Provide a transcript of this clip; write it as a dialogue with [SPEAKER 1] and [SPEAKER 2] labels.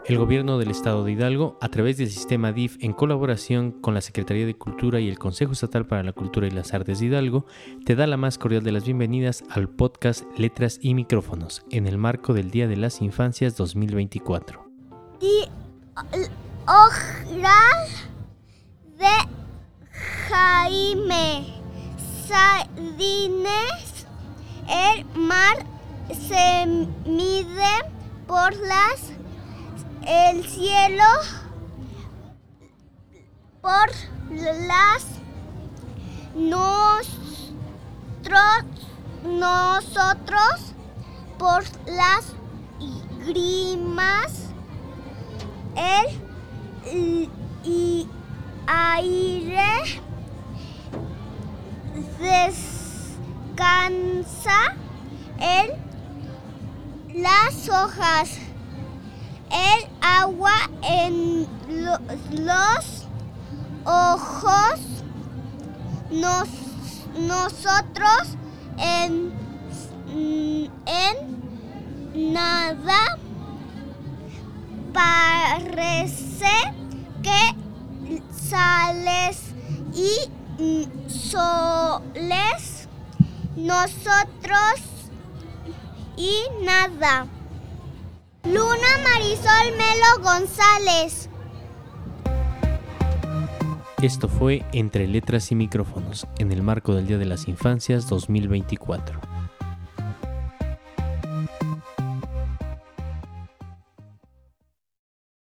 [SPEAKER 1] El Gobierno del Estado de Hidalgo, a través del sistema DIF, en colaboración con la Secretaría de Cultura y el Consejo Estatal para la Cultura y las Artes de Hidalgo, te da la más cordial de las bienvenidas al podcast Letras y Micrófonos, en el marco del Día de las Infancias 2024.
[SPEAKER 2] Oral de Jaime Sabines. El mar se mide por el cielo, por las nosotros, por las grimas, el aire descansa las hojas, el agua en los ojos, nosotros en nada. Parece que sales y soles, nosotros y nada. Luna Marisol Melo González.
[SPEAKER 1] Esto fue Entre Letras y Micrófonos, en el marco del Día de las Infancias 2024.